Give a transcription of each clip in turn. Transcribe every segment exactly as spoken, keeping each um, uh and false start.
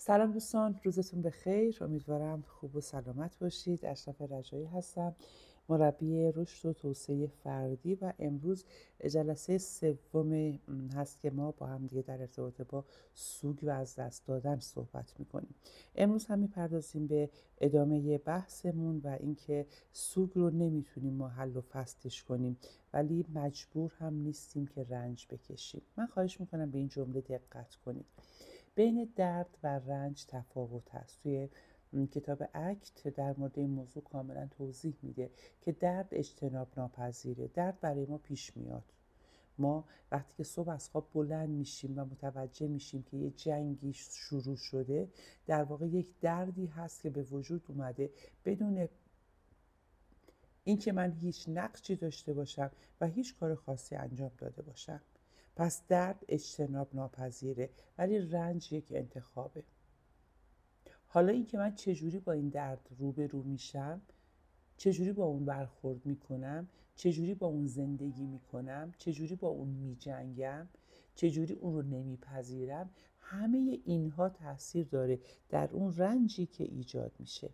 سلام دوستان، روزتون بخیر. امیدوارم خوب و سلامت باشید. اشرف رجایی هستم، مربی رشد و توسعه فردی و امروز جلسه سوم هست که ما با هم دیگه در ارتباط با سوگ و از دست دادن صحبت میکنیم. امروز هم میپردازیم به ادامه بحثمون و اینکه سوگ رو نمیتونیم ما حل و فصلش کنیم، ولی مجبور هم نیستیم که رنج بکشیم. من خواهش میکنم به این جمله دقت کنید. بین درد و رنج تفاوت هست. توی کتاب اکت در مورد این موضوع کاملا توضیح میده که درد اجتناب ناپذیره. درد برای ما پیش میاد. ما وقتی که صبح از خواب بلند میشیم و متوجه میشیم که یه جنگی شروع شده، در واقع یک دردی هست که به وجود اومده بدون اینکه من هیچ نقشی داشته باشم و هیچ کار خاصی انجام داده باشم. پس درد اجتناب ناپذیره، ولی رنج یک انتخابه. حالا اینکه من چجوری با این درد روبرو میشم، چجوری با اون برخورد میکنم، چجوری با اون زندگی میکنم، چجوری با اون میجنگم، چجوری اون رو نمیپذیرم، همه اینها تاثیر داره در اون رنجی که ایجاد میشه.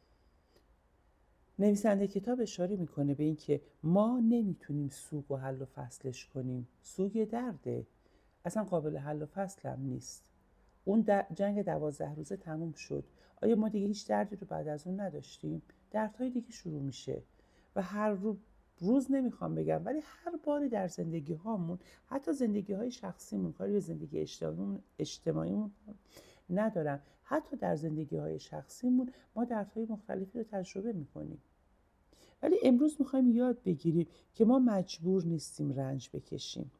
نویسنده کتاب اشاره میکنه به این که ما نمیتونیم سوگ و حل و فصلش کنیم. سوگ درده، اصلا قابل حل و فصل هم نیست. اون جنگ دوازده روزه تموم شد. آیا ما دیگه هیچ دردی رو بعد از اون نداشتیم؟ دردهای دیگه شروع میشه و هر رو روز نمیخوام بگم، ولی هر باری در زندگی هامون، حتی زندگی های شخصیمون، کاری به زندگی اجتماعیمون ندارم، حتی در زندگی های شخصیمون ما دردهای مختلفی رو تجربه میکنیم. ولی امروز میخوایم یاد بگیریم که ما مجبور نیستیم رنج بکشیم.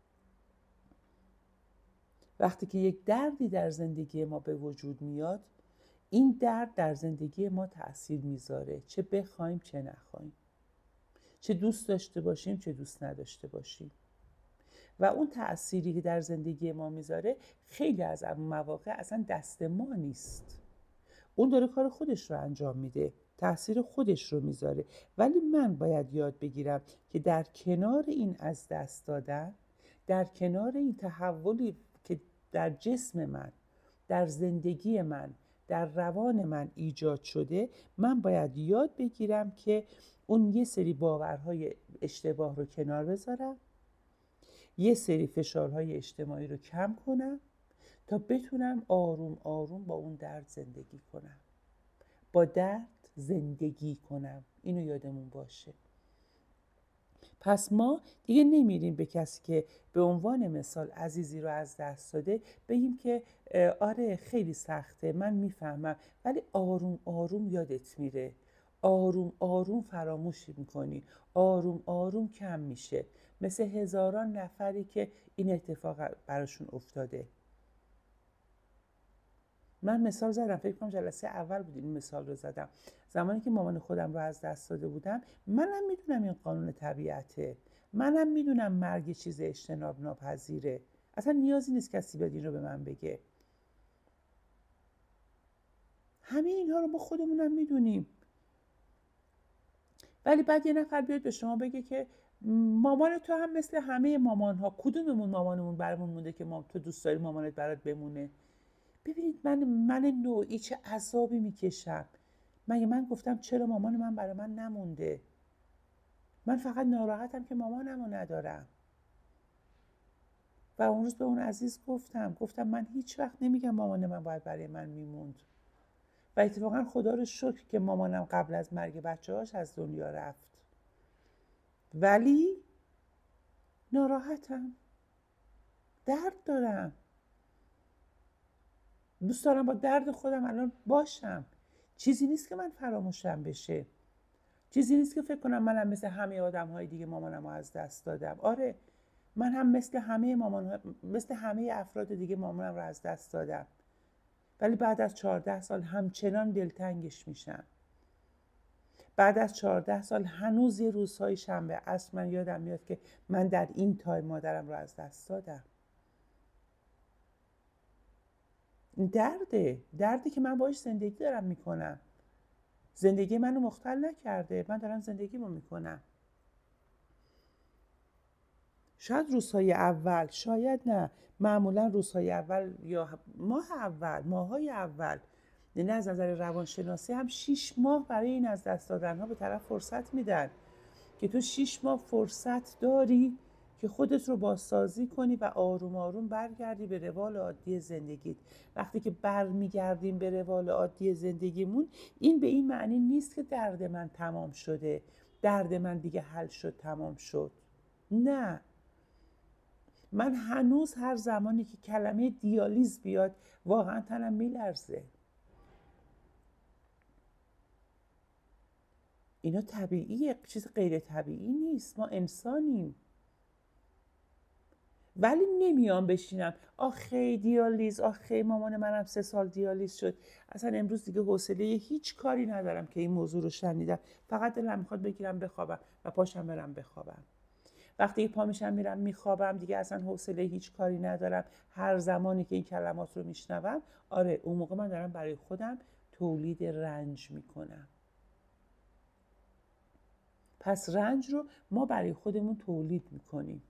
وقتی که یک دردی در زندگی ما به وجود میاد، این درد در زندگی ما تأثیر میذاره، چه بخوایم چه نخوایم، چه دوست داشته باشیم چه دوست نداشته باشیم. و اون تأثیری که در زندگی ما میذاره خیلی از مواقع اصلا دست ما نیست. اون داره کار خودش رو انجام میده، تأثیر خودش رو میذاره، ولی من باید یاد بگیرم که در کنار این از دست دادن، در کنار این تحولی که در جسم من، در زندگی من، در روان من ایجاد شده، من باید یاد بگیرم که اون یه سری باورهای اشتباه رو کنار بذارم، یه سری فشارهای اجتماعی رو کم کنم تا بتونم آروم آروم با اون درد زندگی کنم، با درد زندگی کنم. اینو یادمون باشه. پس ما دیگه نمیریم به کسی که به عنوان مثال عزیزی رو از دست داده بگیم که آره خیلی سخته، من میفهمم، ولی آروم آروم یادت میره، آروم آروم فراموش میکنی، آروم آروم کم میشه. مثل هزاران نفری که این اتفاق براشون افتاده. من مثال زدم، فکر کنم جلسه اول بود این مثال رو زدم. زمانی که مامان خودم رو از دست داده بودم، منم میدونم این قانون طبیعته، منم میدونم مرگ چیز اجتناب ناپذیره، اصلا نیازی نیست کسی بیاد این رو به من بگه. همه اینها رو ما خودمونم میدونیم، ولی بعد یه نفر بیاد به شما بگه که مامان تو هم مثل همه مامان ها، کدوممون مامانمون برامون مونده که ما تو دوست داری مامانت برات بمونه؟ ببینید من من نوعی چه عذابی میکشم. مگه من گفتم چرا مامان من برای من نمونده؟ من فقط ناراحتم که مامانمو ندارم. و اون روز به اون عزیز گفتم گفتم من هیچ وقت نمیگم مامان من باید برای من میموند. و اتفاقا خدا رو شکر که مامانم قبل از مرگ بچه‌هاش از دنیا رفت. ولی ناراحتم، درد دارم، دوست دارم با درد خودم الان باشم. چیزی نیست که من فراموشم بشه. چیزی نیست که فکر کنم منم مثل همه آدم‌های دیگه مامانمو از دست دادم. آره، من هم مثل همه مامان مثل همه افراد دیگه مامانم رو از دست دادم. ولی بعد از چهارده سال همچنان دلتنگش میشم. بعد از چهارده سال هنوز یه روزهای شنبه عصر من یادم میاد که من در این تایم مادرم رو از دست دادم. این درده، دردی که من باهاش زندگی دارم میکنم. زندگی منو مختل نکرده، من دارم زندگیمو میکنم. شاید روزهای اول، شاید نه، معمولا روزهای اول یا ماه اول، ماهای اول، یعنی از نظر روانشناسی هم شیش ماه برای این از دست دادن ها به طرف فرصت میدن که تو شیش ماه فرصت داری که خودت رو بازسازی کنی و آروم آروم برگردی به روال عادی زندگیت. وقتی که برمیگردیم به روال عادی زندگیمون، این به این معنی نیست که درد من تمام شده، درد من دیگه حل شد، تمام شد. نه، من هنوز هر زمانی که کلمه دیالیز بیاد واقعا تنم میلرزه. اینا طبیعیه، چیز غیر طبیعی نیست، ما انسانیم. ولی نمیام بشینم آخه دیالیز، آخه مامان منم سه سال دیالیز شد، اصلا امروز دیگه حوصله هیچ کاری ندارم که این موضوع رو شنیدم، فقط دلم میخواد بگیرم بخوابم و پاشم برم بخوابم. وقتی پا میشم میرم میخوابم، دیگه اصلا حوصله هیچ کاری ندارم. هر زمانی که این کلمات رو میشنوم، آره اون موقع من دارم برای خودم تولید رنج میکنم. پس رنج رو ما برای خودمون تولید میکنیم.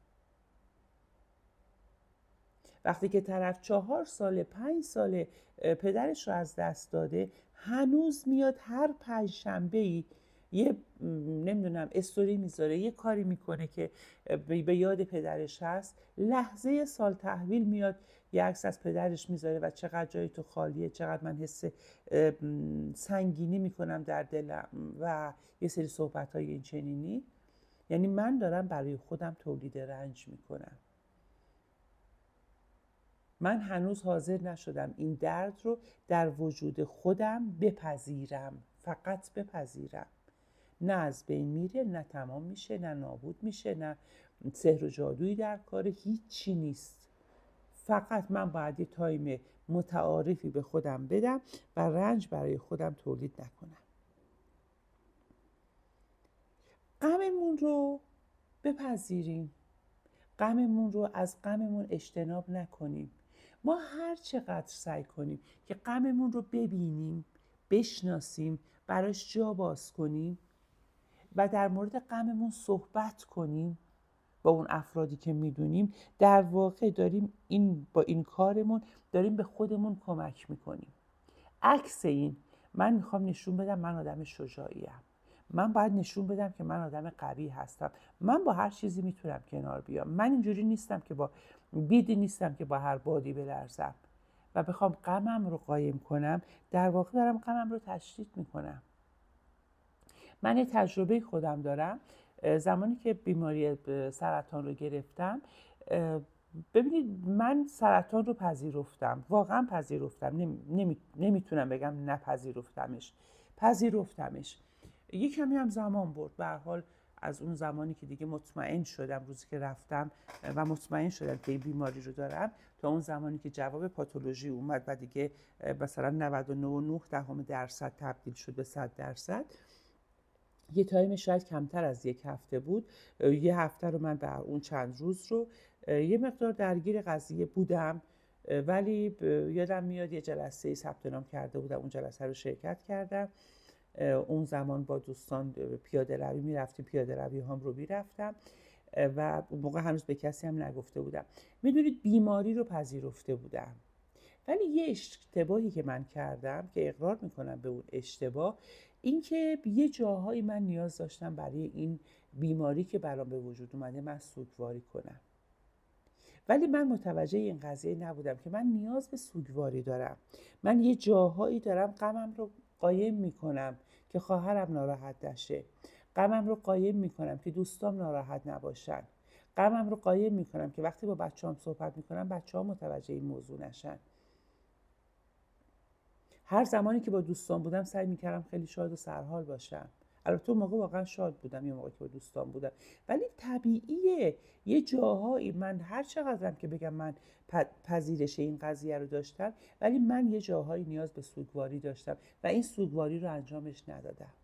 وقتی که طرف چهار ساله، پنج ساله پدرش رو از دست داده، هنوز میاد هر پنجشنبه‌ای یه نمیدونم استوری میذاره، یه کاری میکنه که به یاد پدرش هست، لحظه سال تحویل میاد یه عکس از پدرش میذاره و چقدر جای تو خالیه، چقدر من حس سنگینی میکنم در دلم و یه سری صحبت‌های این چنینی. یعنی من دارم برای خودم تولید رنج میکنم. من هنوز حاضر نشدم این درد رو در وجود خودم بپذیرم، فقط بپذیرم. نه از بین میره، نه تمام میشه، نه نابود میشه، نه سحر و جادویی در کار، هیچی نیست. فقط من باید یه تایم متعارفی به خودم بدم و رنج برای خودم تولید نکنم. غممون رو بپذیریم، غممون رو از غممون اجتناب نکنیم. ما هر چقدر سعی کنیم که غممون رو ببینیم، بشناسیم، براش جا باز کنیم و در مورد غممون صحبت کنیم با اون افرادی که میدونیم، در واقع داریم این با این کارمون داریم به خودمون کمک میکنیم. عکس این، من میخوام نشون بدم من آدم شجاعیم، من باید نشون بدم که من آدم قوی هستم، من با هر چیزی میتونم کنار بیام، من اینجوری نیستم که با بیدی نیستم که با هر بادی بلرزم و بخوام غمم رو قایم کنم، در واقع دارم غمم رو تشدید میکنم. من یه تجربه خودم دارم. زمانی که بیماری سرطان رو گرفتم، ببینید من سرطان رو پذیرفتم، واقعا پذیرفتم، نمی، نمیتونم بگم نپذیرفتمش، پذیرفتمش. یه کمی هم زمان برد، به هر حال از اون زمانی که دیگه مطمئن شدم، روزی که رفتم و مطمئن شدم که این بیماری رو دارم، تا اون زمانی که جواب پاتولوژی اومد و دیگه مثلا نود و نه و نه دهم درصد تبدیل شد به صد درصد، یه تایم شاید کمتر از یک هفته بود. یه هفته رو من به اون چند روز رو یه مقدار درگیر قضیه بودم، ولی یادم میاد یه جلسه ثبت نام کرده بودم، اون جلسه رو شرکت کردم. اون زمان با دوستان پیاده روی میرفتیم، پیاده روی هم رو میرفتم و اون موقع هنوز به کسی هم نگفته بودم. میدونید بیماری رو پذیرفته بودم، ولی یه اشتباهی که من کردم که اقرار میکنم به اون اشتباه، این که یه جاهایی من نیاز داشتم برای این بیماری که برام به وجود اومده من سوگواری کنم، ولی من متوجه این قضیه نبودم که من نیاز به سوگواری دارم. من یه جاهایی دارم غمم رو قایم میکنم که خواهرم ناراحت نشه، غمم رو قایم میکنم که دوستام ناراحت نباشن، غمم رو قایم میکنم که وقتی با بچه‌هام صحبت میکنم بچه‌ها متوجه این موضوع نشن. هر زمانی که با دوستان بودم سعی میکردم خیلی شاد و سرحال باشم. البته اون موقع واقعا شاد بودم، یه موقع که با دوستان بودم، ولی طبیعیه یه جاهایی من هر چقدرم که بگم من پذیرش این قضیه رو داشتم، ولی من یه جاهایی نیاز به سوگواری داشتم و این سوگواری رو انجامش ندادم.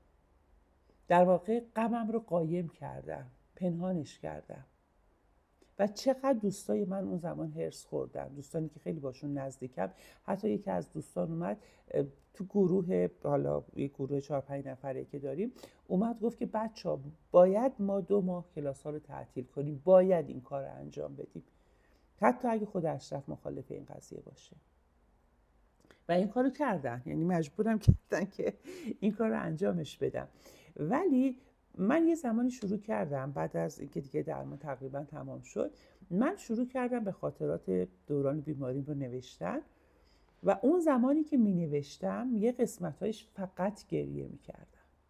در واقع غمم رو قایم کردم، پنهانش کردم و چقدر دوستای من اون زمان هرس خوردن، دوستانی که خیلی باشون نزدیکم. حتی یکی از دوستان اومد تو گروه، حالا یک گروه چهار پنج نفره که داریم، اومد گفت که بچه‌ها باید ما دو ماه کلاس‌ها رو تعطیل کنیم، باید این کار رو انجام بدیم، حتی اگه خود اشرف مخالف این قضیه باشه. و این کارو کردن، یعنی مجبورم کردن که این کار رو انجامش بدم. ولی من یه زمانی شروع کردم، بعد از اینکه دیگه درمان تقریبا تمام شد، من شروع کردم به خاطرات دوران بیماریم رو نوشتن و اون زمانی که می نوشتم یه قسمت‌هایش فقط گریه می کردم.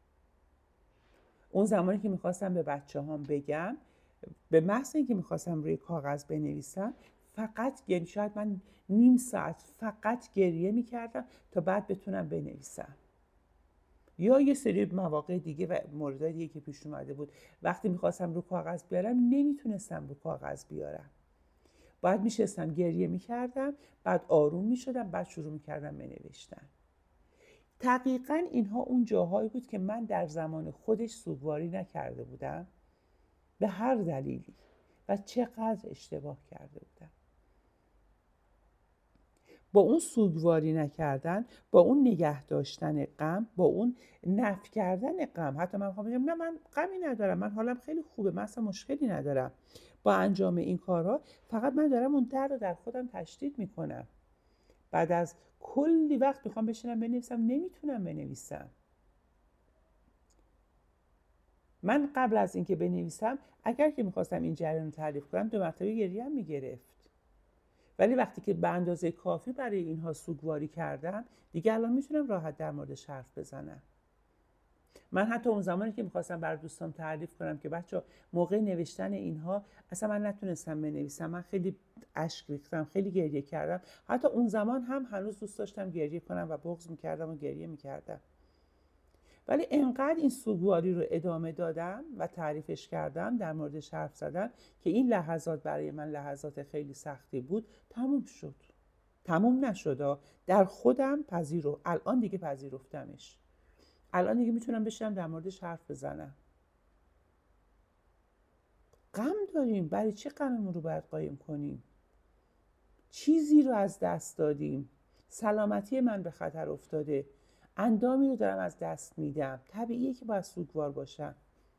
اون زمانی که میخواستم به بچه هام بگم، به محض اینکه میخواستم روی کاغذ بنویسم، فقط گریه، شاید من نیم ساعت فقط گریه میکردم تا بعد بتونم بنویسم. یا یه سری مواقع دیگه و موردهای دیگه که پیش اومده بود، وقتی میخواستم رو کاغذ بیارم نمیتونستم رو کاغذ بیارم، باید میشستم گریه میکردم، بعد آروم میشدم، بعد شروع میکردم بنوشتن. دقیقاً اینها اون جاهایی بود که من در زمان خودش سوگواری نکرده بودم به هر دلیلی و چقدر اشتباه کرده بودم. با اون سوگواری نکردن، با اون نگه داشتن غم، با اون نفی کردن غم، حتی من میخوام بگم نه من غمی ندارم، من حالم خیلی خوبه، من اصلا مشکلی ندارم، با انجام این کارها فقط من دارم اون درد رو در خودم تشدید میکنم. بعد از کلی وقت میخوام بشینم بنویسم، نمیتونم بنویسم. من قبل از اینکه بنویسم اگر که میخواستم این جریان رو تعریف کنم دو مرتبه گریه‌ام میگرفت، ولی وقتی که به اندازه کافی برای اینها سوگواری کردم دیگه الان میتونم راحت در موردش حرف بزنم. من حتی اون زمانی که میخواستم برای دوستام تعریف کنم که بچه موقع نوشتن اینها اصلا من نتونستم بنویسم، من خیلی اشک ریختم، خیلی گریه کردم، حتی اون زمان هم هنوز دوست داشتم گریه کنم و بغض میکردم و گریه میکردم، ولی انقدر این سوگواری رو ادامه دادم و تعریفش کردم، در موردش حرف زدم که این لحظات برای من لحظات خیلی سختی بود، تموم شد. تموم نشد، در خودم پذیرو، الان دیگه پذیرفتمش، الان دیگه میتونم بشینم در موردش حرف بزنم. غم داریم، برای چه غممون رو باید قایم کنیم؟ چیزی رو از دست دادیم، سلامتی من به خطر افتاده، اندامی رو دارم از دست میدم، طبیعیه که باید سوگوار باشم،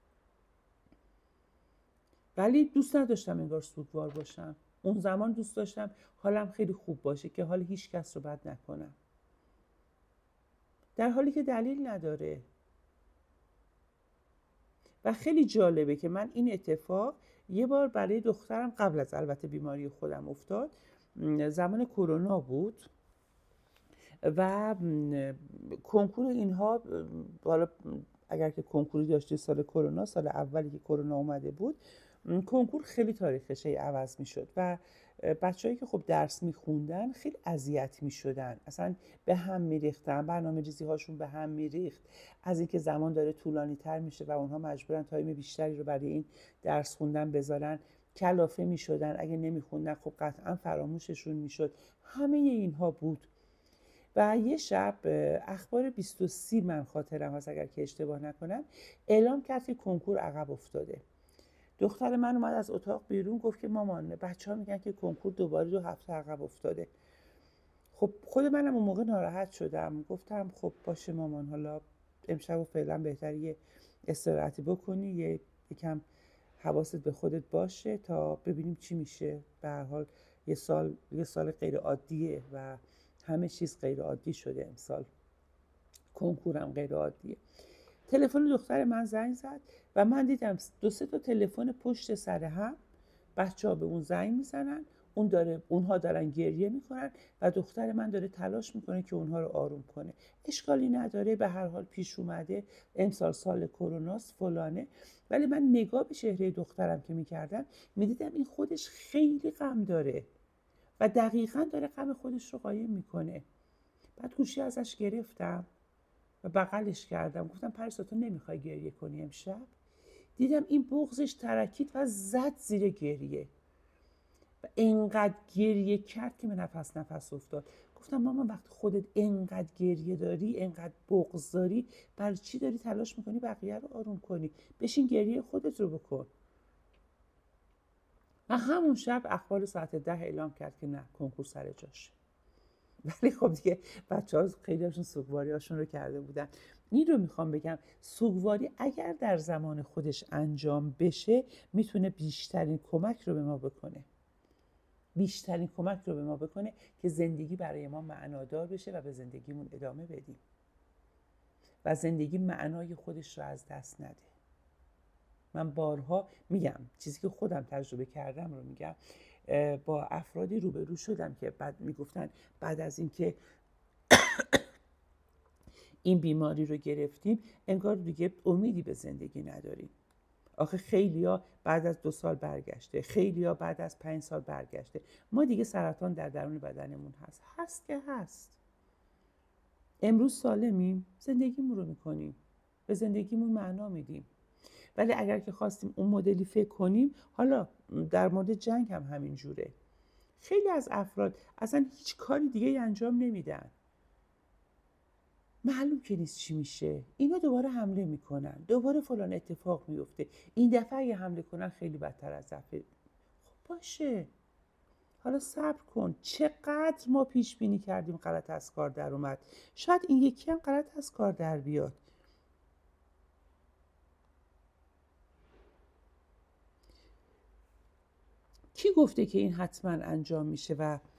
ولی دوست نداشتم انگار سوگوار باشم. اون زمان دوست داشتم حالم خیلی خوب باشه که حال هیچ کس رو بد نکنم، در حالی که دلیل نداره. و خیلی جالبه که من این اتفاق یه بار برای دخترم قبل از البته بیماری خودم افتاد، زمان کرونا بود و کنکور اینها، حالا اگر که کنکوری داشتی سال کرونا، سال اولی که کرونا اومده بود، کنکور خیلی تاریخش عوض می شد و بچه‌هایی که خب درس میخوندن خیلی اذیت میشدن، اصلا به هم میریختن، برنامه ریزی هاشون به هم میریخت، از اینکه زمان داره طولانی تر میشه و اونها مجبورن تایم بیشتری رو برای این درس خوندن بذارن، کلافه میشدن، اگه نمیخوندن خب قطعا فراموششون میشد. همه اینها بود و یه شب اخبار بیست و سی من خاطرم هست اگر که اشتباه نکنم، اعلام کرد که کنکور عقب افتاده. دختر من اومد از اتاق بیرون گفت که مامان بچه ها میگن که کنکور دوباره دو هفته عقب افتاده. خب خود منم اون موقع ناراحت شدم، گفتم خب باشه مامان، حالا امشب و فعلا بهتره یه استراحتی بکنی، یه یکم حواست به خودت باشه تا ببینیم چی میشه. به هر حال یه سال یه سال غیر عادیه و همه چیز غیر عادی شده امسال، کنکورم غیر عادیه. تلفن دختر من زنگ زد و من دیدم دو سه تا تلفن پشت سر هم بچه‌ها به اون زنگ میزنن، اون داره اونها دارن گریه میکنن و دختر من داره تلاش میکنه که اونها رو آروم کنه. اشکالی نداره، به هر حال پیش اومده، امسال سال کروناست فلانه، ولی من نگاه به چهره دخترم که میکردم میدیدم این خودش خیلی غم داره و دقیقاً داره غم خودش رو قایم میکنه. بعد گوشی ازش گرفتم و بغلش کردم، گفتم پریسا تو نمیخوای گریه کنی امشب؟ دیدم این بغضش ترکید و زد زیر گریه و انقدر گریه کرد که من نفس نفس افتاد. گفتم ماما وقتی خودت انقدر گریه داری، انقدر بغض داری، برای چی داری تلاش میکنی بقیه رو آروم کنی؟ بشین گریه خودت رو بکن. و همون شب اخبار ساعت ده اعلام کرد که نه کنکور سر جاشه. ولی خب دیگه بچه ها خیلی هاشون سوگواری هاشون رو کرده بودن. این رو میخوام بگم سوگواری اگر در زمان خودش انجام بشه میتونه بیشترین کمک رو به ما بکنه بیشترین کمک رو به ما بکنه که زندگی برای ما معنادار بشه و به زندگیمون ادامه بدیم و زندگی معنای خودش رو از دست نده. من بارها میگم چیزی که خودم تجربه کردم رو میگم، با افرادی روبرو شدم که بعد میگفتن بعد از اینکه این بیماری رو گرفتیم انگار دیگه امیدی به زندگی نداریم. آخه خیلیا بعد از دو سال برگشته، خیلیا بعد از پنج سال برگشته. ما دیگه سرطان در درون بدنمون هست هست که هست. امروز سالمیم، زندگیمون رو میکنیم، به زندگیمون معنا میدیم. ولی اگر که خواستیم اون مدلی فکر کنیم، حالا در مورد جنگ هم همین جوره. خیلی از افراد اصلا هیچ کاری دیگه انجام نمیدن، معلوم که نیست چی میشه، اینا دوباره حمله میکنن، دوباره فلان اتفاق میفته، این دفعه اگه حمله کنن خیلی بدتر از دفعه. خب باشه، حالا صبر کن. چقدر ما پیش بینی کردیم غلط از کار در اومد، شاید این یکی هم غلط از کار در بیاد. کی گفته که این حتما انجام میشه و